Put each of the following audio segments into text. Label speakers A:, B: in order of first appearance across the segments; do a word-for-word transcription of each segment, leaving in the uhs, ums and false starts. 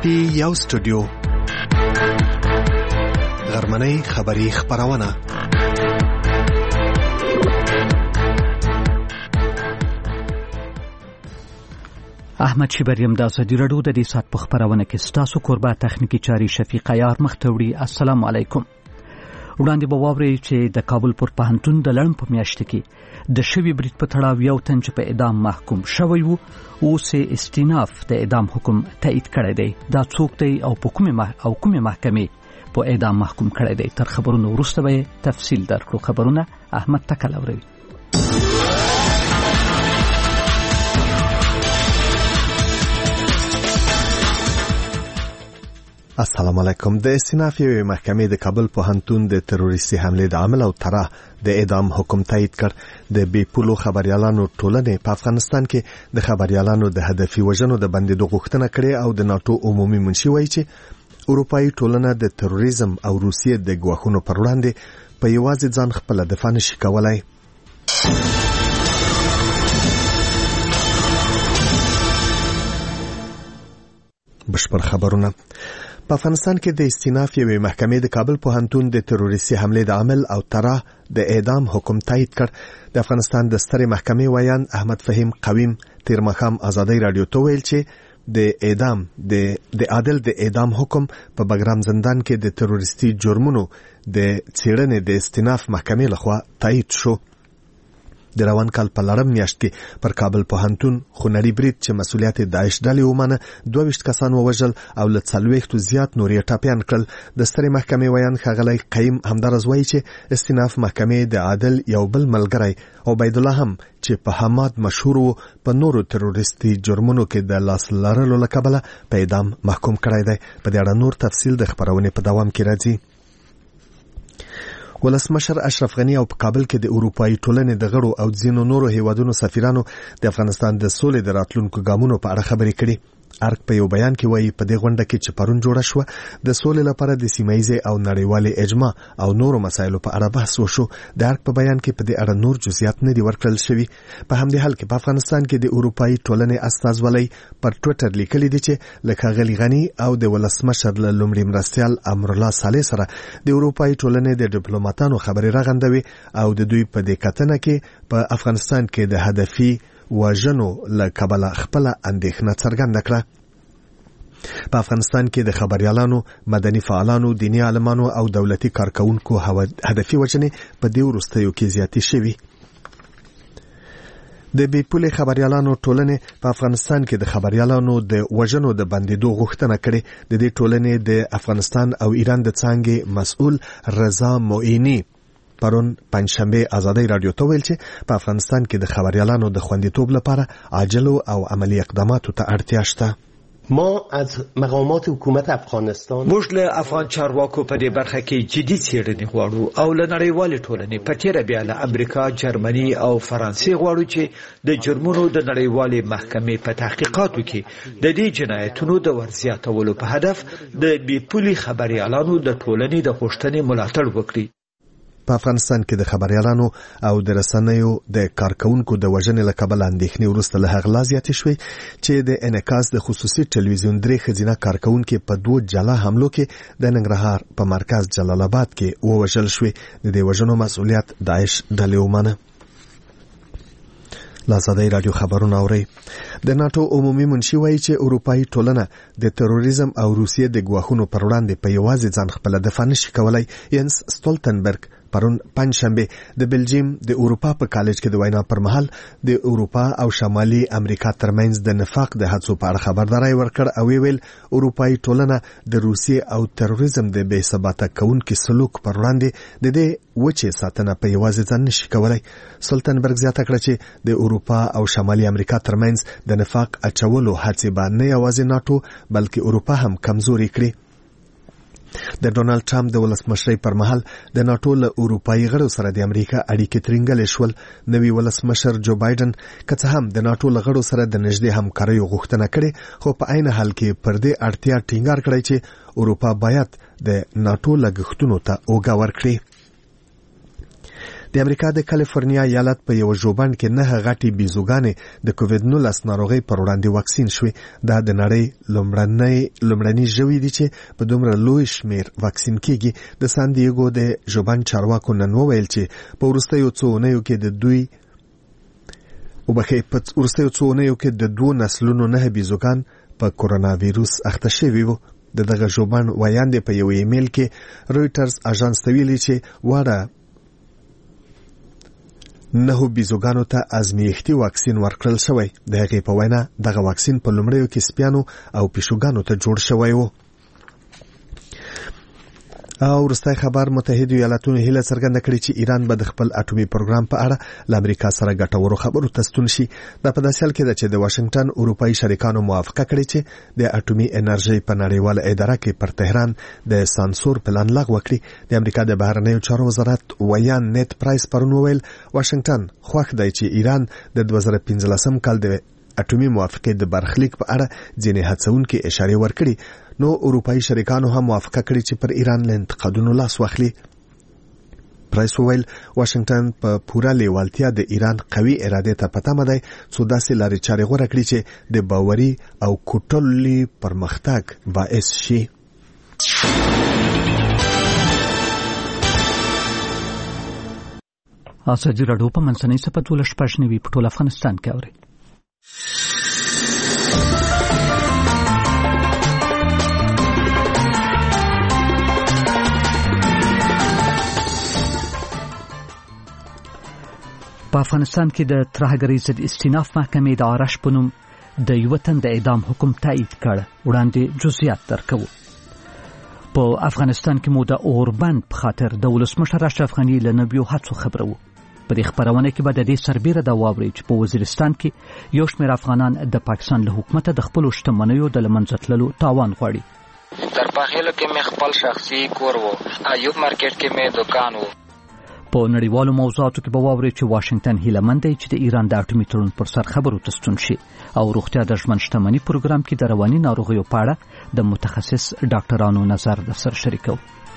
A: کې یو سټوډیو غرمنۍ خبری خبرونه
B: احمد شبریم د ازادي راډیو د دې سات په خبرونه کې ستاسو قربا تخنیکی چاري شفیق عیار مختوړي. السلام علیکم. وړاندې به واورئ چې د کابل پر پوهنتون د لړم په میاشت کې د شوی برید په تړاو یو تن چې په اعدام محکوم شوی وو اوس استیناف د اعدام حکم تایید کړی دی. دا څوک دی او په کومه او کومه محکمې په اعدام محکوم کړی دی؟ تر خبرونو وروسته به تفصیل درکړو. خبرونه احمد تکلوروي.
A: السلام علیکم. د استیناف یوې محکمې د کابل پوهنتون د تروریستي حملې د عامل او طرح د اعدام حکم تایید کړ. د بې پولو خبريالانو ټولنې په افغانستان کې د خبريالانو د هدفي وژنو د بندیدو غوښتنه کړې او د ناتو عمومي منشي وایي چې اروپایي ټولنه د تروریزم او روسیې د ګواښونو پر وړاندې په یوازې ځان خپل دفاع نشي کولای. بشپړ خبرونه. په افغانستان کې د استیناف یوې محکمې د کابل پوهنتون د تروریستي حملې د عامل او طرح د اعدام حکم تایید کړ. د افغانستان د سترې محکمې ویان احمد فهیم قویم تیر مخام ازادي رادیو ته ویل چې د اعدام د د عادل د اعدام حکم په بګرام زندان کې د تروریستي جرمونو د څېړنې د استیناف محکمې لخوا تایید شو. د روان کال په لړم میاشت کې پر کابل پوهنتون خونړي برید چې مسؤلیت داعش ډلې ومنه دوه ویشت کسان ووژل او له څلوېښتو زیات نور یې ټاپیان کړل. د سترې محکمې ویان ښاغلی قیم همدارز وایي چې استیناف محکمې د عادل یو بل ملګری عبید الله هم چې په حماد مشهور و په نورو تروریستي جرمونو کې د لاس لرلو له کبله په اعدام محکوم کړی دی. په دې اړه نور تفصیل د خبرونې په دوام کې راځي. ولسمشر اشرف غنی او په کابل کې د اروپایي ټولنې د غړو او ځینو نورو هیوادونو سفیرانو د افغانستان د سولې د راتلونکو ګامونو په اړه خبرې کړي. ارک په یو بیان کې وایي په دې غونډه کې چې پرون جوړه شوه د سولې لپاره د سیمایي او نړیوالې اجماع او نورو مسایلو په اړه بحث وشو. د ارک په بیان کې په دې اړه نور جزئیات نه دي ورکړل شوي. په همدې حال کې په افغانستان کې د اروپایي ټولنې استازولۍ پر ټوئیټر لیکلي دي چې لکه غلی غنی او د ولسمشر له لومړي مرستیال امرالله صالح سره د اروپایي ټولنې د ډیپلوماټانو خبرې راغندوي او د دوی په دې کتنه کې په افغانستان کې د هدفي وژنو له کبله خپل اندېښنه څرګنده کړه. په افغانستان کې د خبريالانو، مدني فعالانو، دیني عالمانو او دولتي کارکونکو هدفي وژنې په دې وروستیو کې زیاتې شوي. د بې پولې خبريالانو ټولنې په افغانستان کې د خبريالانو د وژنو د بندیدو غوښتنه کړې. د دې ټولنې د افغانستان او ایران د څانګې مسؤل رضا معینی پرون پنځشنبه ازادي رادیو ته ویل چې په افغانستان کې د خبريالانو د خوندیتوب لپاره عاجل او عملی اقداماتو ته اړتیا شته.
C: ما از مقامات حکومت افغانستان
D: موږ له افغان چارواکو په دې برخه کې جدي څېړنې غواړو او له نړیوالې ټولنې په تیره بیا له امریکا، جرمني او فرانسې غواړو چې د جرمونو د نړیوالې محکمې په تحقیقاتو کې د دې جنایتونو د ورزیاتولو په هدف د بې پولې خبريالانو د ټولنې د غوښتنې ملاتړ وکړي.
A: په افغانستان کې د خبريالانو او د رسنیو د کارکونکو د وژنې له کبله اندېښنې وروسته له هغه لا زیاتې شوې چې د انعکاس د خصوصي ټلویزیون درې ښځینه کارکونکو په دوه جلا حملو کې د ننګرهار په مرکز جلال آباد کې ووژل شوې. د دې وژنو مسؤلیت داعش ډلې ومنه. لازادي رادیو خبرونه اوري. د ناتو عمومي منشي وایي چې اروپایي ټولنه د تروریزم او روسیې د ګواښونو پر وړاندې په یوازې ځان خپل دفاع نشي کولای. ینس ستولتنبرګ پرون پنځشنبه د بلجیم د اروپا په کالج کې د وینا پر مهال د اروپا او شمالي امریکا ترمنځ د نفاق د هڅو په اړه خبرداري ورکړ او ویل اروپایي ټولنه د روسیې او تروریزم د بې ثباته کونکي سلوک پر وړاندې د دې وچې ساتنه په یوازې ځان نشي کولای. سلطنبرګ زیاته کړه چې د اروپا او شمالي امریکا ترمنځ د نفاق اچولو هڅې به نه یوازې ناتو بلکې اروپا هم کمزوري کړي. د ډونالد ټرمپ د ولسمشرۍ پر مهال د ناتو له اروپایي غړو سره د امریکا اړیکې ترنګلې شول. نوی ولسمشر جو بایدن که څه هم د ناتو له غړو سره د نږدې همکارۍ غوښتنه کړې خو په عین حال کې پر دې اړتیا ټینګار کړی چې اروپا باید د ناتو لګښتونو ته اوږه ورکړي. د امریکا د کالیفورنیا ایالت په یو ژوبڼ کې نه غټي بیزوګانې د کووډ نولس ناروغي پر وړاندې واکسین شوې. دا د نړۍ لومړنۍ لومړنۍ ژوي دي چې په دومره لوی شمیر واکسین کیږي. د سان دیګو د ژوبڼ چارواکو نن وویل چې په وروستیو څو اونیو کې د دوی وبخې په وروستیو څو اونیو کې د دوه نسلونو نه بیزوګان په کورونا وایروس اخته شوي وو. د دغه ژوبڼ ویاندې په یو ایمیل کې رويټرز اژانس ته ویلي چې واړه نه بیزوګانو ته ازمیښتي واکسین ورکړل شوی. د هغې په وینا دغه واکسین په لومړیو کې سپیانو او پیشوګانو ته جوړ شوی و. او وروستی خبر متحده ایالاتونو هیله څرګنده کړې چې ایران به د خپل اټومي پروګرام په اړه له امریکا سره ګټورو خبرو ته ستون شي. دا په داسې حال کې ده چې د واشنگټن اروپایي شریکانو موافقه کړې چې د اټومي انرژي په نړیواله اداره کې پر تهران د سانسور پلان لغوه کړي. د امریکا د بهرنیو چارو وزارت ویان نیت پرایس پرون وویل واشنگټن خوښ دی چې ایران د دوه زره پنځلسم کال د اټومي موافقې د برخلیک په اړه ځینې هڅونکې اشارې ورکړي. نو اروپایي شریکانو هم موافقه کړې چې پر ایران له انتقادونو لاس واخلي. پرایس وویل واشنگټن په پوره لیوالتیا د ایران قوي اراده ته پتمه دی څو داسې لارې چارې غوره کړي چې د باوري او کوټلي پرمختګ باعث شي.
B: ازادي راډیو په منځنۍ صفحه ټول شپږ نوي په ټول افغانستان کې اوري. په افغانستان کې د ترهګرۍ ضد استیناف محکمې د آرش په نوم د یو تن د اعدام حکم تایید کړ. وړاندې جزئیات درکوو. په افغانستان کې مو د اوربند په خاطر د ولسمشر اشرف غني له نویو هڅو خبرو. په دې خبرونه کې به د دې سربېره دا واورئ چې په وزیرستان کې یو شمېر افغانان د پاکستان له حکومته د خپلو شتمنیو د له منځه تللو تاوان غواړي.
E: در پاخیلو کې مې خپل شخصي کور و. ایوب مارکیټ کې مې دکان و.
B: په نړیوالو موضوعاتو کې به واورئ چې واشنگټن هیله دی چې د ایران د اټومي تړون پر سر خبرو ته ستون شي. او روغتیا د ژوند شتمنۍ پروګرام کې د رواني ناروغیو په اړه د متخصص ډاکټرانو نظر د سر شریکو.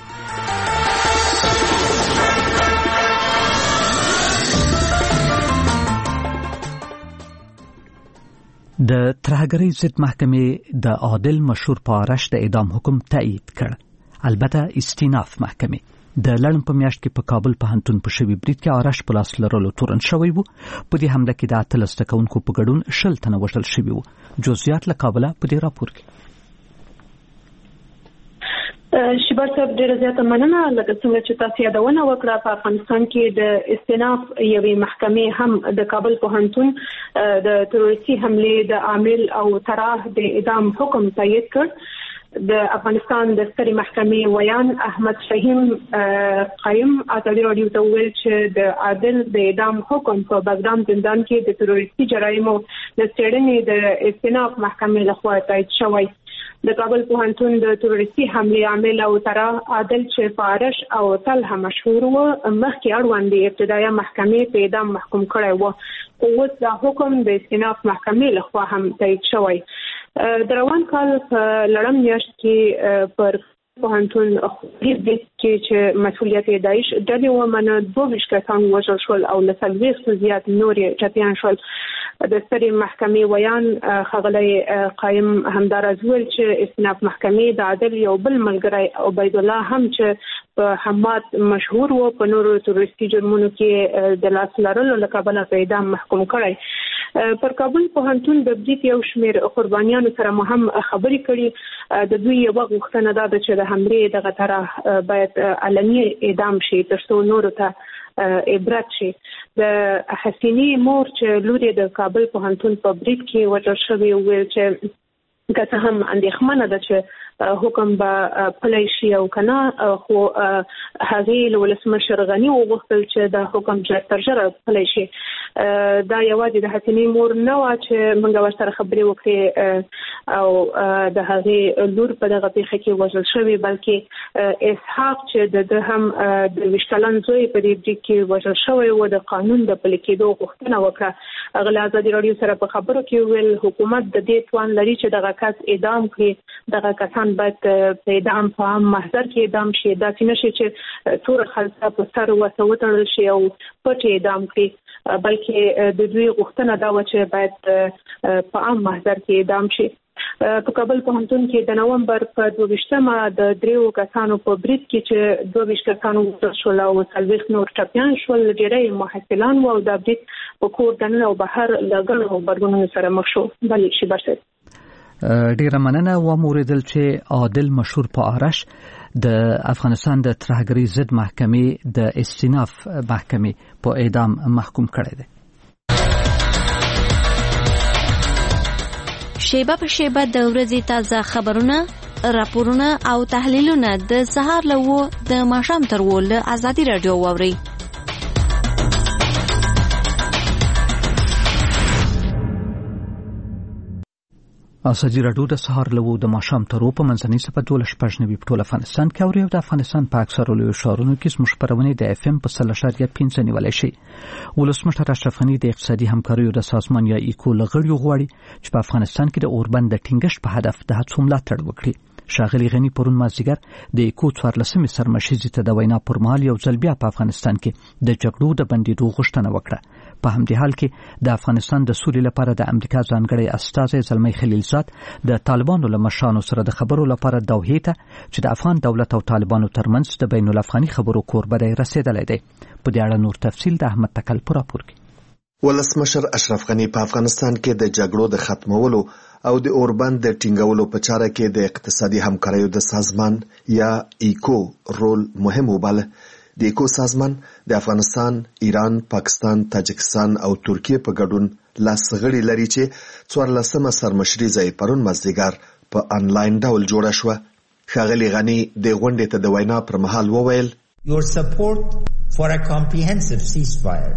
B: د ترهګرۍ ضد محکمې د عادل مشهور پارش د اعدام حکم تایید کړ. البته استیناف محکمې د لړم په میاشت کې په کابل پوهنتون په شوي برید کې آرش په لاس لرلو تورن شوی وو. په دې حمله کې د اتلس زده کوونکو په ګډون شل تنه وژل شوي وو. جزئیات له کابله په دې راپور کې.
F: شیبر صاحب ډیره زیاته مننه. لکه څنګه چې تاسو یادونه وکړه په افغانستان کې د استیناف یوې محکمې هم د کابل پوهنتون د تروریستي حملې د عامل او طرح د اعدام حکم تایید کړ. د افغانستان د سترې محکمې ویان احمد فهیم قایم ازادي راډیو ته وویل چې د عادل د اعدام حکم په بګرام زندان کې د تروریستي جرایمو د څېړنې د استیناف محکمې لخوا تایید شوی. د کابل پوهنتون د تروریستي حملې عامل او طرح عادل چې فارش او طلحه مشهور و مخکې اړوند د ابتدایه محکمې په اعدام محکوم کړی و. اوس دا حکم د استیناف محکمې لخوا هم تایید شوی. د روان کال په لړم میاشت کې پر پوهنتون خوږی کې چې مسؤلیت یې دایش ډلې ومنه دوه ویشت کسان وژل شول او له څلوېښتو زیات نور یې ټپیان شول. د سترې محکمې ویان ښاغلی قایم همداراز وویل چې استیناف محکمې د عادل یو بل ملګری عبید الله هم چې په حماد مشهور و په نورو تروریستي جرمونو کې د لاس لرلو له کبله په اعدام محکوم کړی. پر کابل پوهنتون د برید یو شمېر قربانیانو سره مو هم خبرې کړي. د دوی یوه غوښتنه دا ده چې د حملې دغه طرح باید علني اعدام شي تر څو نورو ته عبرت شي. د حسیني مور چې لور یې د کابل پوهنتون په برید کې وژل شوې وویل چې که څه هم اندېښمنه ده چې حکم به پلی شي او که نه، خو هغې له ولسمشر غني وغوښتل چې دا حکم ژر تر ژره پلی شي. دا یوازې د حسینې مور نه وه چې موږ ورسره خبرې وکړې او د هغې لور په دغه پیښه کې وژل شوې، بلکې اسحاق چې د ده هم د ویشت کلن زوی په دې برید کې وژل شوی و د قانون د پلي کېدو غوښتنه وکړه. هغه له ازادي راډیو سره په خبرو کې وویل حکومت د دې توان لري چې دغه کس اعدام کړي. دغه کسان کسان باید په اعدام په عام محضر کې اعدام شي، دا چې نشي چې تور خلصه په سر وسوتل شي او پټ اعدام کړي، بلکې د دوی غوښتنه دا و چې باید په عام محضر کې اعدام شي. په کابل پوهنتون کې د نومبر په دوه د دریو کسانو په برید کې چې دوه کسانو وژل شول او څلوېښت نور ټپیان شول، ډېری محصلان وو او دا برید په کور دننه او بهر له ګڼو غبرګونونو سره مخ شو. بلې شي برسه
B: ډیره مننه. و موریدل چې عادل مشهور په آرش د افغانستان د ترهګرۍ ضد محکمې د استیناف محکمې په اعدام محکوم کړی دی.
G: شیبه په شیبه د ورځې تازه خبرونه، راپورونه او تحلیلونه د سهار له وو د ماښام تر وو له ازادي رادیو واورئ.
B: ازادي رادیو د سهار له وو د ماښام تر وو په منځنۍ سپه دولس شپږ نوي په ټول افغانستان کې اوري او د افغانستان په اکثرو لویو ښارونو کې زموږ خپرونې د اف ام په سل اشاریه پنځه نیولای شي. ولسمشر اشرف غني د اقتصادي همکاریو د سازمان یا ایکو لغړیو غواړي چې په افغانستان کې د اوربند د ټینګښت په هدف د هڅو ملاتړ وکړي. شاغلي غني پرون مازیګر د ایکو څوارلسمې سرمشیزې ته د وینا پر مهال یو ځل بیا په افغانستان کې د جګړو د بندیدو غوښتنه وکړه. په همدې حال کې د افغانستان د سولې لپاره د امریکا ځانګړی استازی زلمی خلیلزاد د طالبانو له مشرانو سره د خبرو لپاره دوحې ته چې د افغان دولت او طالبانو ترمنځ د بین الافغاني خبرو کوربه دی رسیدلی دی. په دې اړه نور تفصیل د احمد تکل په راپور کې.
A: ولسمشر اشرف غني په افغانستان کې د جګړو د ختمولو او د اوربند د ټینګولو په چاره کې د اقتصادي همکاریو د سازمان یا ایکو رول مهم وباله. د ایکو سازمان د افغانستان، ایران، پاکستان، تاجکستان او ترکیه په ګډون لاس غړي لري چې څوارلسمه سرمشریزه پرون مازدیګر په انلاین ډول جوړه شوه. ښاغلي غني د غونډې ته د وینا پر مهال وویل
H: Your support for a comprehensive ceasefire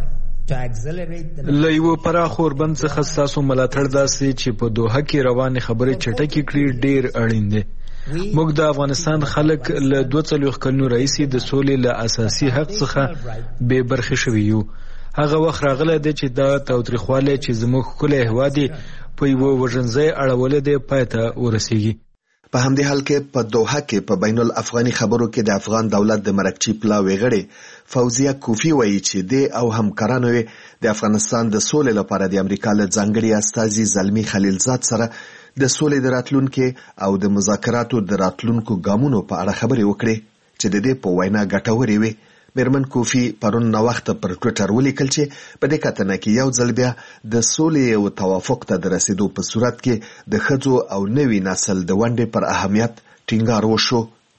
H: له یو پراخ اوربند څخه ستاسو ملاتړ داسې چې په دوحه کې روانې خبرې چټکې کړي ډیر اړین دی. موږ د افغانستان خلک له دوه څلوېښت کلونو راهیسې د سولې له اساسي حق څخه بې برخې شوي یو. هغه وخت راغلی دی چې دا تاوتریخوالی چې زموږ ښکلی هېواد یې په یوه وژنځای اړولی دی پای ته ورسیږي.
A: په همدې حال کې په دوحه کې په بین الافغاني خبرو کې د افغان دولت د مرکچی پلاوی غړي فوزیه کوفی وایي چې د او همکارانو د افغانستان د سولې لپاره د امریکا له ځانګړي استازي زلمی خلیلزاد سره د سولې د راتلونکو او د مذاکراتو د راتلونکو ګامونو په اړه خبرې وکړي چې د دې په وینا ګټورې وي. میرمن کوفی پرون نو وخت پر ټوئیټر ولیکل چې په دې کتنه کې یو ځل بیا د سولې او توافق ته د رسیدو په صورت کې د ښځو او نوي نسل د ونډې پر اهمیت ټینګار وشو.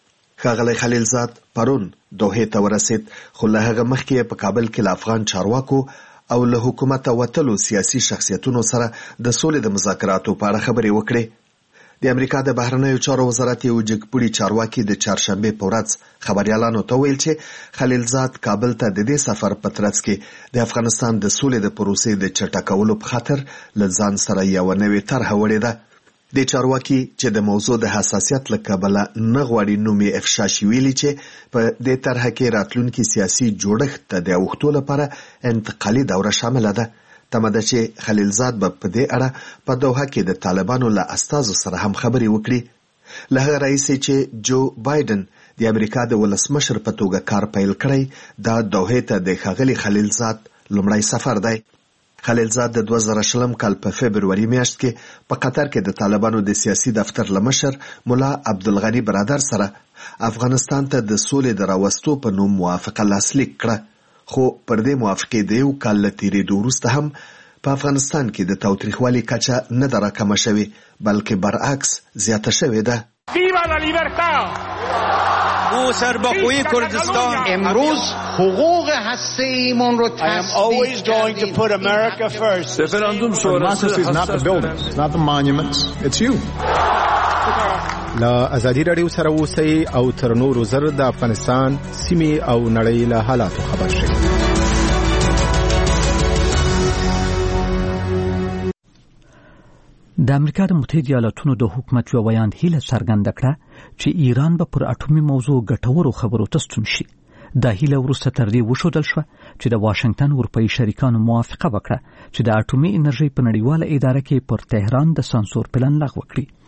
A: ښاغلی خلیلزاد پرون دوحې ته ورسید، خو له هغه مخکې په کابل کې له افغان چارواکو او له حکومت وتلو سیاسي شخصیتونو سره د سولې د مذاکراتو په اړه خبرې وکړې. د امریکا د بهرنیو چارو وزارت یو جګپوړي چارواکي د چهارشنبه په ورځ خبريالانو ته ویل چې خلیلزاد کابل ته د دې سفر په ترڅ کې د افغانستان د سولې د پروسې د چټکولو په خاطر له ځان سره یو نوې طرحه وړې ده. د چارواکي چې د موضوع د حساسیت له کبله نه غواړي نوم یې افشا شي ویلي چې په دې طرحه کې راتلونکي سیاسي جوړښت ته د اوښتو لپاره انتقالي دوره شامله ده. تمه ده چې خلیلزاد به په دې اړه په دوحه کې د طالبانو له استازو سره هم خبرې وکړي. له هغه راهیسې چې جو بایدن د امریکا د ولسمشر په توګه کار پیل کړی، دا دوحې ته د ښاغلي خلیلزاد لومړی سفر دی. خلیلزاد د دوه زره شلم کال په فبروري میاشت کې په قطر کې د طالبانو د سیاسي دفتر له مشر مولا عبدالغني برادر سره افغانستان ته د سولې د راوستو په نوم موافقه لاسلیک کړه. خو پر دې موافقې د یو کال له تېرېدو وروسته هم په افغانستان کې د تاوتریخوالي کچه نه ده راکمه شوې، بلکې برعکس زیاته شوې ده.
I: ویوا لا لیبرتا او سرباخوی کردستان
J: امروز حقوق هسته‌ایمون رو
I: تصدیق کردیم.
K: رفراندوم شورای not the buildings, not the monuments, it's you. لا ازادي رادیو سره اوسئ او تر نورو زر د افغانستان سیمې او نړۍ له حالاتو خبر شئ.
B: د امریکا د متحده ایالاتونو د حکومت یو بیان هیله څرګنده کړه چې ایران به پر اټومي موضوع ګټورو خبرو ته ستون شي. دا هیله وروسته تر دې وښودل شوه چې د واشنگټن اروپایي شریکانو موافقه وکړه چې د اټومي انرژۍ په نړیواله اداره کې پر تهران د سانسور پلان لغوه کړي.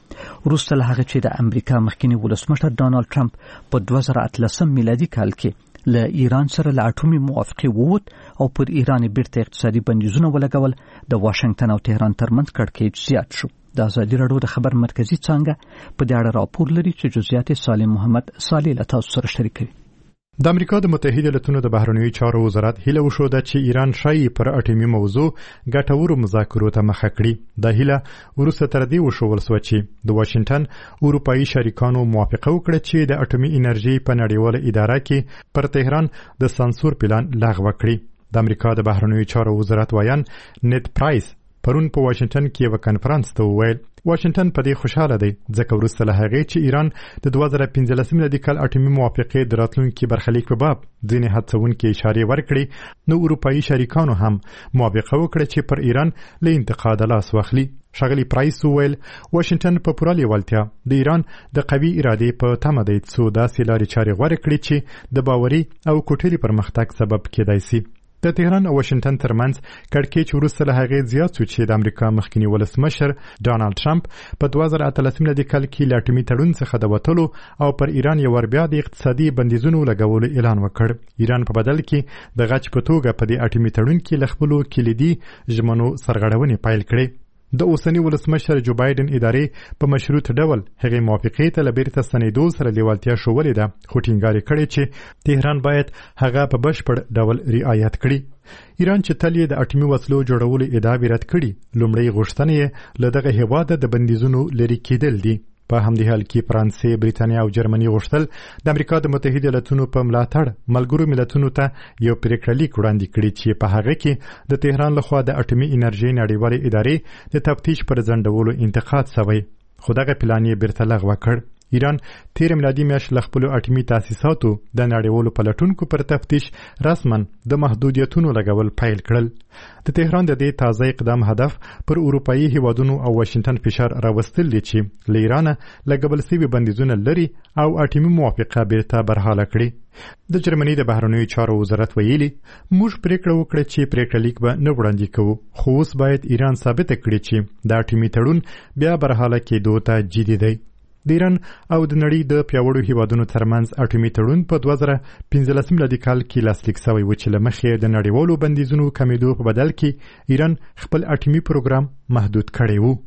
B: وروسته له هغه چې د امریکا مخکنی ولسمشر ډانلډ ټرمپ په دوه زره اتلسم میلادي کال کې له ایران سره له اټومي موافقې ووت او پر ایران بیرته اقتصادي بندیزونه ولګول، د واشنگټن او تهران ترمنځ کړکېچ زیات شو. د ازادي راډیو د خبر مرکزی څانګه په دې اړه راپور لري چې جزئیات سالم محمد صالح له تاسو سره شریکوي.
L: د امریکا د متحده ایالاتونو د بهرنیو چارو وزارت هیله وشوده چې ایران شایي پر اټومي موضوع ګټورو مذاکرو ته مخه کړي. د هیله وروسته تر دې وشول سو چې د واشنگټن اروپایي شریکانو موافقه وکړه چې د اټومي انرژي په نړیواله اداره کې پر تهران د سانسور پلان لغوه کړي. د امریکا د بهرنیو چارو وزارت وایان نیت پرایس پرون په واشنگټن کې یو کانفرنس ته وویل واشنگټن په دې خوشاله دی ځکه وروسته له هغې چې ایران د دوه زره پنځلسم میلادي کال اټومي موافقې د راتلونکي برخلیک په باب ځینې هڅونکې اشارې ورکړي، نو اروپایي شریکانو هم موافقه وکړه چې پر ایران له انتقاده لاس واخلي. ښاغلي پرایس وویل واشنگټن په پوره لیوالتیا د ایران د قوي ارادې په تمه دی څو داسې لارې چارې غوره کړي چې د باوري او کوټلي پرمختګ سبب کېدای شي. د تهران او واشنگټن ترمنځ کړکېچ وروسته له هغې زیات شو چې د امریکا مخکنی ولسمشر ډانلډ ټرمپ په دوه زره اتلسم میلادي کال کې له اټومي تړون څخه د وتلو او پر ایران یو ور بیا د اقتصادي بندیزونو لګولو اعلان وکړ. ایران په بدل کې د غچ په توګه په دې اټومي تړون کې له خپلو کلیدي ژمنو سرغړونې پیل کړې. د اوسنی ولسمشر جو بایدن ادارې په مشروط ډول هغې موافقې ته له بیرته ستنېدو سره لیوالتیا ښودلې ده، خو ټینګار کړی چې تهران باید هغه په بشپړ ډول رعایت کړي. ایران چې تل یې د اټومي وسلو جوړولو ادعا رد کړي، لومړی غوښتنه یې له دغه هېواده د بندیزونو لرې کېدل دي. په همدې حال کې فرانسې، بریتانیا او جرمني غوښتل د امریکا د متحده ایالاتونو په ملاتړ ملګرو ملتونو ته یو پریکړه لیک وړاندې کړي چې په هغه کې د تهران لخوا د اټومي انرژي نړیوالې ادارې د تفتیش پر ځنډولو انتقاد شوی، خو دغه پلان یې بیرته لغوه کړ. ایران تیر میلادي میاشت له خپلو اټومي تاسیساتو د نړیوالو پلټونکو پر تفتیش رسما د محدودیتونو لګول پیل کړل. د تهران د دې تازه اقدام هدف پر اروپایي هیوادونو او واشنگټن فشار راوستل دي چې له ایران لګول شوي بندیزونه لري او اټومي موافقه بیرته برحاله کړي. د جرمني د بهرنیو چارو وزارت ویلي موږ پریکړه وکړه چې پریکړه لیک به نه وړاندې کوو، خو اوس باید ایران ثابته کړي چې د اټومي تړون بیا برحاله کېدو ته جدي دی. د ایران او د نړۍ د پیاوړو هیوادونو ترمنځ اټومي تړون په دوه زره پنځلسم میلادي کال کې لاسلیک شوی و چې له مخې د نړیوالو بندیزونو کمیدو په بدل کې ایران خپل اټومي پروګرام محدود کړی و.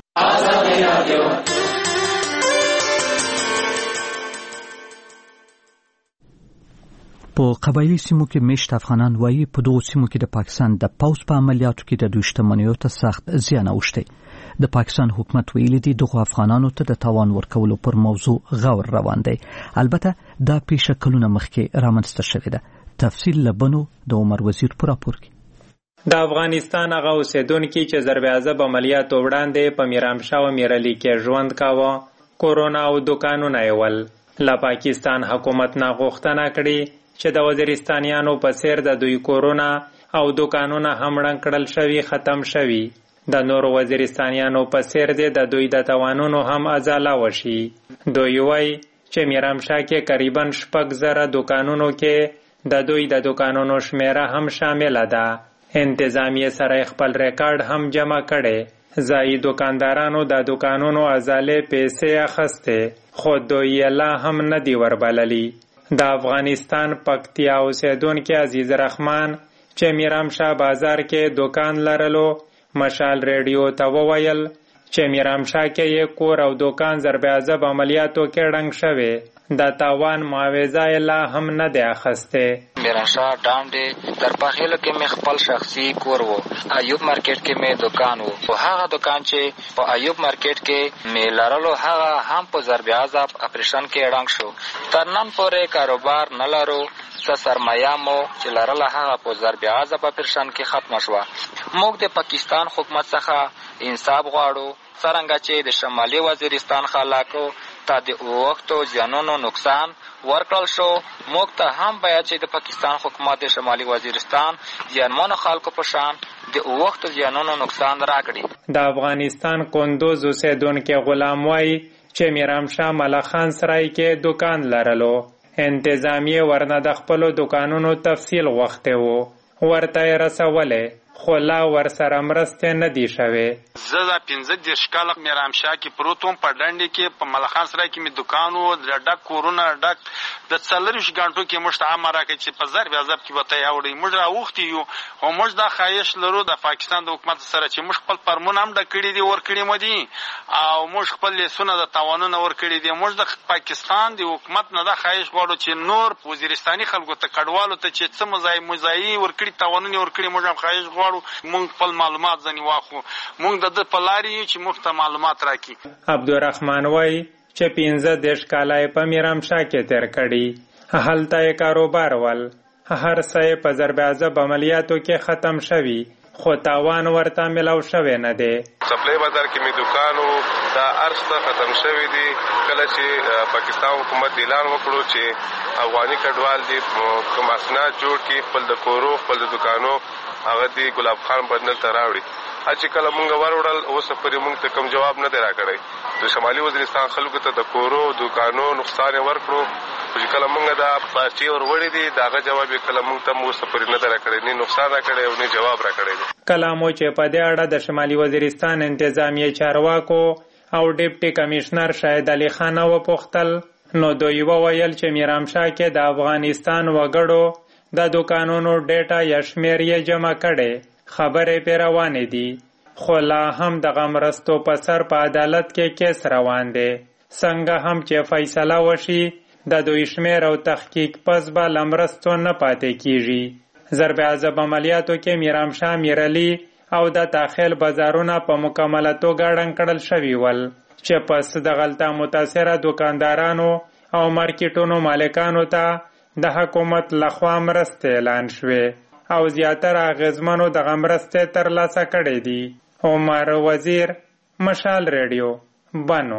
B: په قبایلی سیمو کې مشت افغانان وایي په دغو سیمو کې د پاکستان د پوځ په عملیاتو کې د دوی شتمنیو ته سخت زیان اوښتی. د پاکستان حکومت ویلي دی دغو افغانانو ته د تاوان ورکولو پر موضوع غور روان دی. البته دا پیښه کلونه مخکې رامنځته شوې ده. تفصیل له بنو د عمر وزیر په راپور کې.
M: د افغانستان هغه اوسیدونکي چې ضرب عذاب عملیاتو وړاندې په میرامشاه او میرعلي کې ژوند کاوه، کورونا او دوکانونه یې ول. له پاکستان حکومت نه غوښتنه کړې چې د وزیرستانیانو په څیر د دوی کورونا او دوکانونه هم ړنګ کړل شوي ختم شوي. د نورو وزیرستانیانو په څیر دی د دوی د توانونو هم ازاله وشي. دوی وایي چې میرامشاه کې قریبا شپږ زره دوکانونو کې د دوی د دوکانونو شمیره هم شامله ده. انتظامیه سره خپل ریکارډ هم جمع کړي. ځایي دوکاندارانو د دوکانونو ازالې پیسې اخیستې، خو دوی یې لا هم نه دي وربللي. د افغانستان پکتیا اوسیدونکي عزیز رحمان چې میرامشاه بازار کې دوکان لرلو مشال ریډیو ته وویل چې میرامشاه کې یې کور او دوکان ضرب عذاب عملیاتو کې ړنګ شوی، د تاوان معاوضه یې لا هم نه دی اخیستې.
E: میرامشاه ډانډې در پخیلو کې مې خپل شخصي کور و، ایوب مارکیټ کې مې دوکان و، خو هغه دوکان چې په ایوب مارکیټ کې مې لرلو هغه هم په ضرب عذاب اپریشن کې ړنګ شو. تر نن پورې کاروبار نه لرو، څه سرمایه مو چې لرله هغه په ضرب عذاب اپریشن کې ختمه شوه. موږ د پاکستان حکومت څخه انصاف غواړو، څرنګه چې د شمالي وزیرستان خلکو ته د وختو زیانونو نقصان ورکړل شو. موږ ته هم باید چې د پاکستان حکومت د شمالي وزیرستان زیانمنو خلکو په شان د وختو زیانونو نقصان راکړي.
M: د افغانستان کندوز اوسیدونکي غلام وایي چې میرامشاه ملخان سرای کې دوکان لرلو. انتظامیه ورنه د خپلو دوکانونو تفصیل غوښتی و، ورته یې رسولې، خو لا ورسره مرستې نه دي شوې.
N: زه دا پنځه دېرش کاله میرامشاه کې پروت وم، په ډنډې کې په ملخان سرای کې مې دوکان و، د ډک کورونه ډک، د څلرویشت غنټو کې موږ ته امر راکړی چې په ضرب عذاب کې به ته یې اوړئ. موږ راوښتي یو او موږ دا خواهش لرو د پاکستان د حکومت سره چې موږ خپل فرمون هم ډک کړي دي، ورکړي مو دي، او موږ خپل لیسونه د تاوانونه ورکړي دي. موږ د پاکستان د حکومت نه دا خواهش غواړو چې نور وزیرستاني خلکو ته کډوالو ته چې څه مزایي مزایي ورکړي، تاوانونه ورکړي، موږ هم خواهش غواړو موږ خپل معلومات ځنې واخلو. موږ د ده په لارې یو چې موږ ته معلومات راکړي.
M: عبدالرحمن وایي چې پنځه دېرش کاله یې په میرامشاه کې تېر کړي، هلته یې کاروبار ول، هر څه یې په ضرب عذاب عملیاتو کې ختم شوي، خو تاوان ورته ملاو شوی نه دی.
O: سپلای بازار کې مې دوکان و، دا ارسته ختم شوی دی. کله چې پاکستان حکومت اعلان وکړو چې افغاني کډوال دي کوم اسناد جوړ کړي، خپل د کورو خپل د دوکانو هغه دی ګلاب خان بدنل ته راوړي، چې کله مونږ وروړل اوس پرې مونږ ته کوم جواب نه دی راکړی. د شمالي وزیرستان خلکو ته د کورو دوکانو نقصان یې ورکړو، چې کله مونږ دا پارچې وروړې دي د هغه جواب یې کله مونږ ته اوس پرې نه دی راکړی، نه نقصان راکړی او نه جواب راکړی دی.
M: کله مو چې په دې اړه د شمالي وزیرستان انتظامیه چارواکو او ډیپټي کمشنر شاهد علي خان وپوښتل، نو دوی وویل چې میرامشاه کې د افغانستان وګړو د دوکانونو ډیټا یا شمیر یې جمع کړي، خبرې پې روانې دي، خو لا هم دغه مرستو په سر په عدالت کې کیس روان دی. څنګه هم چې فیصله وشي د دوی شمیر او تحقیق پس به له مرستو نه پاتې کیږي. ضرب عذاب عملیاتو کې میرامشاه، میرعلي او د داخل بازارونه په مکمله توګه ړنګ کړل شوي ول، چې پس د غلطه متاثره دوکاندارانو او مارکیټونو مالکانو ته د حکومت لخوا مرستې اعلان شوې او زیاتره اغیزمنو دغه مرستې ترلاسه کړې دي. عمر وزیر، مشال ریډیو، بنو.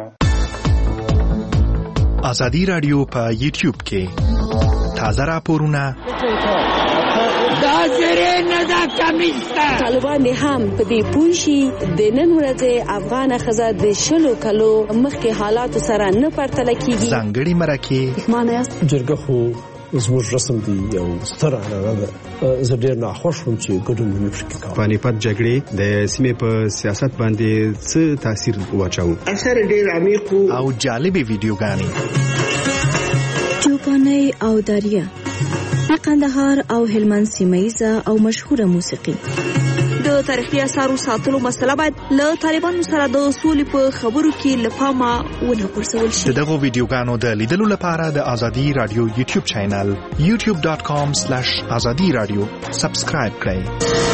P: ازادي راډیو په یوټیوب کې تازه راپورونه
Q: دا زره نه دا کمیسته
R: طالبان هم په دې پوښي د نن ورځې افغان خزه د شلو کلو مخکې حالات سره نه پرتله کیږي.
P: ځانګړي مرکه
R: معنی
S: جرګه خو زموږ رسم دی یو ستر عنعنه ده. زه ډېر ناخوښ وم چې ګډون مې پکې کاوه.
T: پانیپت جګړې د سیمې په سیاست باندې څه تاثیر واچاوه؟
Q: اثر ډېر عمیق
P: او جالبې ویډیوګانې،
G: چوپانۍ او داریه، د قندهار او هلمند سیمه او مشهوره موسیقي. د تاریخي اثارو ساتلو مسله باید له طالبانو سره د سولې په خبرو کې له پامه ونه غورځول شي.
P: د دغو ویډیوګانو د لیدلو لپاره د ازادي رادیو یوټیوب چینل یوټیوب ډاټ کام سلیش ازادي رادیو سبسکرایب کړئ.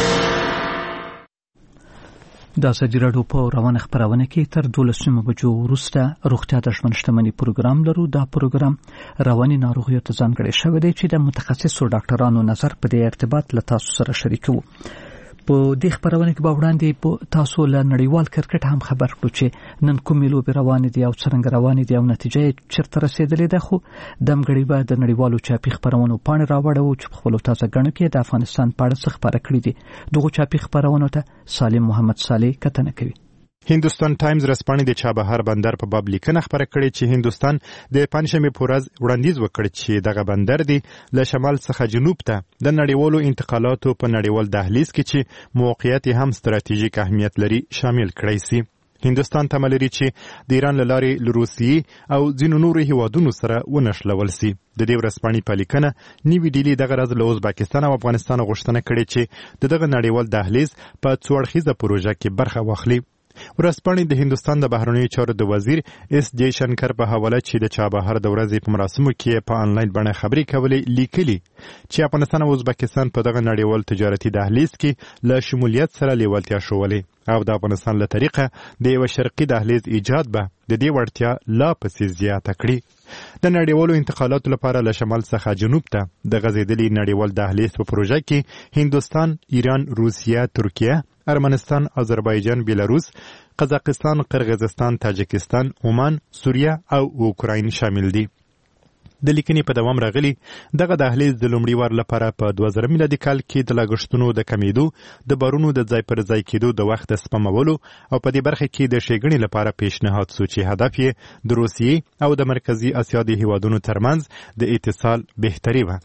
B: د ازادي رادیو په روانه خبرونه کې تر دولسمه بجو وروسته روغتیا د ژوند شتمنۍ پروګرام لرو. دا پروګرام رواني ناروغیو ته ځانګړی شوی دی چې د متخصصو ډاکټرانو نظر په دې ارتباط له تاسو سره شریکوو. په دې خبرونه کې به وړاندې په تاسو له نړیوال کرکټ هم خبر کړو چې نن کومې لوبې روانې دي او څرنګه روانې دي او نتیجه یې چېرته رسېدلې ده. خو دمګړی به د نړیوالو چاپي خپرونو پاڼې راوړو چې په خپلو تازه ګڼو کې د افغانستان په اړه څه خپاره کړي دي. دغو چاپي خپرونو ته سالم محمد صالح کتنه کوي.
L: هندوستان ټایمز رسپانې د چابهار بندر په باب لیکنه خبره کړې چې هندوستان د پنځمې په ورځ وړاندیز وکړ چې دغه بندر دی له شمال څخه جنوب ته د نړیوالو انتقالاتو په نړیوال دهلیز کې چې موقعیت هم ستراتیژیک اهمیت لري شامل کړی سي. هندوستان تمه لري چې د ایران له لارې له روسیې او ځینو نورو هیوادونو سره ونښلول سي. د دې ورځپاڼې په لیکنه نیوي ډیلي دغه ورځ له ازبکستان او افغانستان غوښتنه کړې چې د دغه نړیوال دهلیز په څو اړخیزه پروژه کې برخه واخلي. ورځپاڼې د هندوستان د بهرنیو چارو د وزیر اس جے شنکر په حواله چې د چابهار د ورځې په مراسمو کې په آنلاین بڼه خبرې کولې لیکلي چې افغانستان او ازبکستان په دغه نړیوال تجارتي دهلیز کې له شمولیت سره لیوالتیا ښولې او د افغانستان له طریقه د یو شرقي دهلیز ایجاد به د دې وړتیا لا پسې زیاته کړي. د نړیوالو انتقالاتو لپاره له شمال څخه جنوب ته د غځېدلي نړیوال دهلیز په پروژه کې هندوستان، ایران، روسیه، ترکیه، ارمنستان، آذربایجان، بیلاروس، قزاقستان، قرغیزستان، تاجکستان، عمان، سوریه او اوکراین شامل دي. د لیکنې په دوام راغلی دغه دهلیز د لومړي وار لپاره په دوه زره میلادي کال کې د لګښتونو د کمیدو، د بارونو د ځای پر ځای کېدو د وخت د سپمولو او په دې برخه کې د ښېګڼې لپاره پیشنهاد شو چې هدف یې د روسیې او د مرکزي اسیا د هیوادونو ترمنځ د اتصال بهتري وه.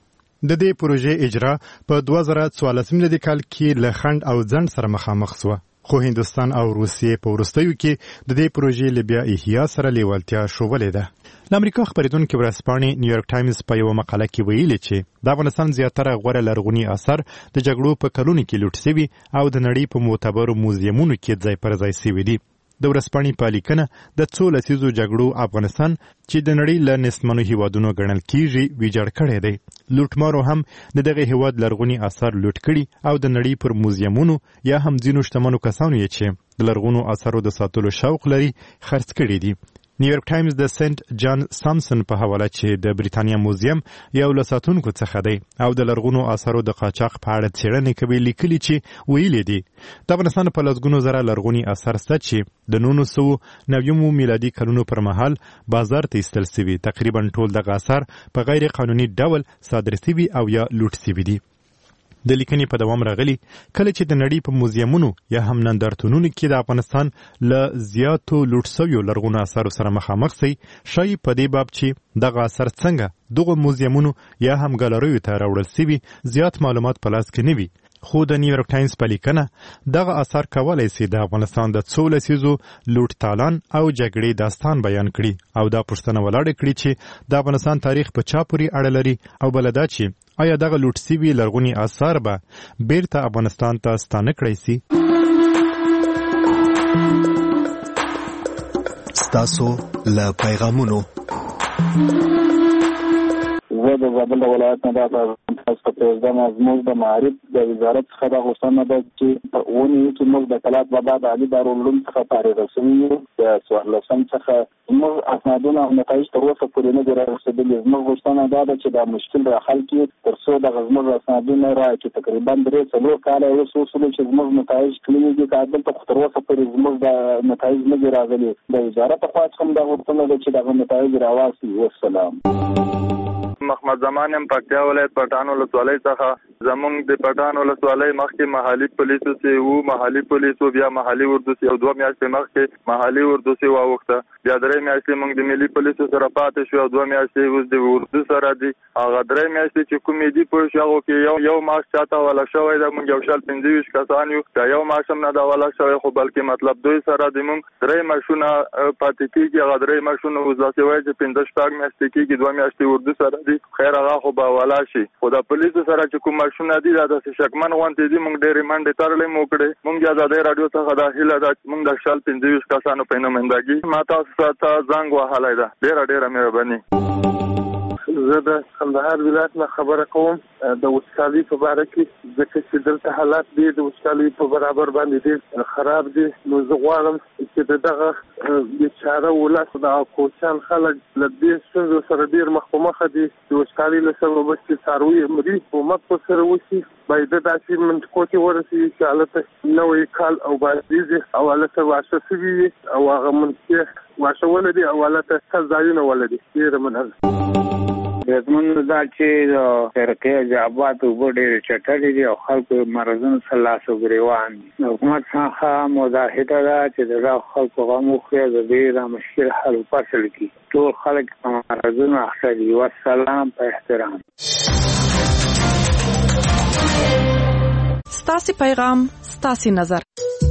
L: د دې پروژې اجرا په دوه زره څوارلسم میلادي کال کې له خنډ او ځنډ سره مخامخ شوه، خو هندستان او روسیې په وروستیو کې د دې پروژې له بیا احیا سره لیوالتیا ښودلې ده. د امریکا خبریدونکي ورځپاڼې نیویارک ټایمز په یوه مقاله کې ویلي چې د افغانستان زیاتره غوره لرغوني اثار د جګړو په کلونو کې لوټ شوي او د نړۍ په معتبرو موزیمونو کې ځای پر ځای شوي دي. د ورځپاڼې په لیکنه د څو لسیزو جګړو افغانستان چې د نړۍ له نسمنو هیوادونو ګڼل کیږي ویجاړ کړی دی. لوټمارو هم د دغه هیواد لرغوني اثار لوټ کړي او د نړۍ پر موزیمونو یا هم ځینو شتمنو کسانو یې چې د لرغونو اثارو د ساتلو شوق لري خرڅ کړي دي. نیویارک ټایمز د سنت جان سامسن په حواله چې د بریتانیا موزیم یو له ساتونکو څخه دی او د لرغونو اثارو د قاچاق په اړه څېړنې کوي لیکلي چې ویلي دي د افغانستان په لسګونو زره لرغوني اثار شته چې د نولس سوه نوي میلادي کلونو پر مهال بازار ته ایستل شوي. تقریبا ټول دغه اثار په غیر قانوني ډول صادر شوي او یا لوټ شوي دي. د لیکنې په دوام راغلی کله چې د نړۍ په موزیمونو یا هم نندارتونونو کې د افغانستان له زیاتو لوټ شویو لرغونو اثارو سره مخامخ شي، ښایي په دې باب چې دغه اثر څنګه دغه موزیمونو یا هم ګالریو ته راوړل شوي زیات معلومات په لاس کې نه وي. خو د نیویارک ټایمز په لیکنه دغه اثار کولی شي د افغانستان د څو لسیزو لوټ تالان او جګړې داستان بیان کړي او دا پوښتنه ولاړه کړي چې د افغانستان تاریخ په چا پورې اړه لري او بله دا چې آیا دغه لوټ شوي لرغوني اثار به بیرته افغانستان ته ستانه کړی شي؟
A: ستاسو له پیغامونو
U: زه د زابل ولایت نه دا تاسو ته ځم زموږ د معارف د وزارت څخه د غوښتنه ده چې په ونی کې موږ د کلات بابا د علي دارالعلوم څخه فارغ شوي د څوارلسم څخه موږ اسنادونه او نتایج تر اوسه پورې نه دي رارسېدلي. زموږ غوښتنه دا ده چې دا مشکل را حل کړي تر څو دغه زموږ اسنادونه راکړي. تقریبا درې څلور کاله اوس وشول چې زموږ نتایج کلي دي که دلته خو تر اوسه پورې زموږ د نتایج نه دي راغلي. د وزارت خوا څخه هم دا غوښتنه ده چې دغه نتایج راواسي. والسلام.
V: محمد زمان یم پکتیا ولایت پټان ولسوالۍ څخه. زمونږ د پټان ولسوالۍ مخکې محلي پولیسو سي وو محلي پولیسو بیا محلي اردو سي او دوه میاشتې مخکې محلي اردو سي واوښته. بیا درې میاشتې موږ د ملي پولیسو سره پاتې شو او دوه میاشتې اوس د اردو سره دي. هغه درې میاشتې چې کومې دي پوه شو هغو کې یو یو معاش چاته والا شوی ده. موږ یو شل پنځه ویشت کسان یو دا یو معاش هم نه ده والا شوی خو بلکې مطلب دوی سره د موږ درې معاشونه پاتې کېږي. هغه درې معاشونه اوس داسې وایي چې پنځه شپږ میاشتې کېږي دوه میاشتې اردو سره دي. خیر هغه خو به والا شي خو د پولیسو سره چې کوم معاشونه دي دا داسې شکمن غوندې دي. موږ ډېرې منډې تړلې مو کړې. موږ د ازادۍ راډیو څخه دا هیله ده چې موږ د شل پنځه ویشت کسانو په نمایندګي ما تاسو ته زنګ وهلی ده. ډېره ډېره مهرباني.
W: زه د کندهار ولایت نه خبره کوم د وچکالۍ په باره کې ځکه چې دلته حالات دي د وچکالۍ په برابر باندې ډېر خراب دي. نو زه غواړم چې د دغه بیچاره ولس د کوچیان خلک له دې ستونزو سره ډېر مخ په مخه دي. د وچکالۍ له سببه چې څاروي مري حکومت په سره وشي باید داسې منطقو کې ورسېږي چې هلته نوی کال او بازدیزي او هلته واښه شوي وي او هغه منطقې واښه ولري او هلته ښه ځایونه ولري. ډېره مننه.
X: زمونږ دا چې د شرقي جابات اوبه ډېرې چټلې دي او خلکو مرضونو سره لاس او ګرېوان دي. د حکومت څخه مزاحده ده چې د دغو خلکو غم وخوري د دې دا مشکل حل فصل کړي. ټول خلک په مرضونو اخته دي. والسلام په احترام.
Y: ستاسې پیغام ستاسې نظر.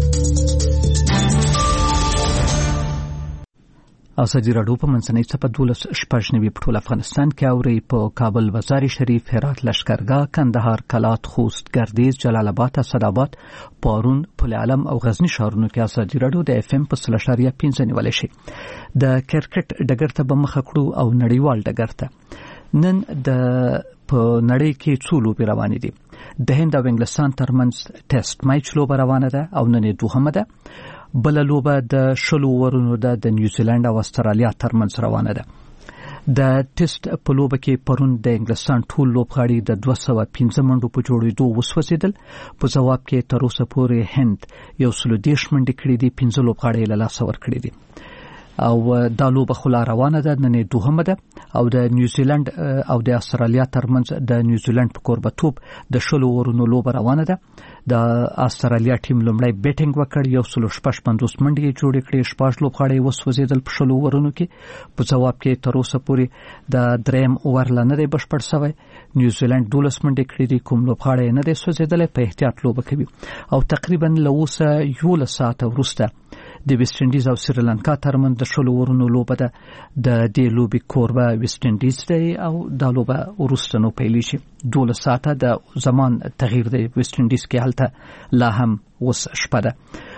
B: ازادي راډیو په منځنۍ څپه دولس شپږ نوي په ټول افغانستان کې اوري. په کابل، مزار شریف، هرات، لشکرګاه، کندهار، کلات، خوست، ګردیز، جلال آباد، اسداباد، پارون، پل علم او غزنی ښارونو کې ازادي راډیو د اف ام په سل اشاریه پنځه نیولای شي. د کرکټ ډګر ته به مخه کړو او نړیوال ډګر ته. نن د په نړۍ کې څو لوبې روانې دي. د هند او انګلستان ترمنځ ټیسټ میچ لوبه روانه ده او نن دوهمه ده. بل لوبه د شلو ورونو ده د نیوزیلند او استرالیا ترمنځ روانه ده. د ټیسټ په لوبه کې پرون د انګلستان ټول لوبغاړي د دوه سوه پنځه منډو په جوړېدو وسوځېدل. په ځواب کې تر اوسه پورې هند یو سل دېرش منډې کړې دي، پنځه لوبغاړي له لاسه ورکړي دي او دا لوبه خو لا روانه ده. نن دوهمه ده او د نیوزیلند او د استرالیا ترمنځ د نیوزیلند په کوربتوب د شلو ورونو لوبه روانه ده. د استرالیا ټیم لومړی بیټینګ وکړ، یو سل شپږ پنځوس منډې جوړې کړې، شپږ لوبغاړي وسوځېدل په شلو اورونو کې. په جواب کې تر اوسه پورې د دریم اوور لا نه دی بشپړ شوی. نیوزیلند دولس منډې کړې دي، کوم لوبغاړی نه دی سوځېدلی، په احتیاط لوبه کوي. او تقریبا له اوسه یولس ساعته وروسته د ویسټ انډیز او سریلانکا ترمنځ د شلو اورونو لوبه ده. د دې لوبې کوربه ویسټ انډیز دی او دا لوبه وروسته نو پیلیږي. دولس ساعته د زمان تغییر دی ویسټ انډیز کې، هلته لا هم اوس شپه ده.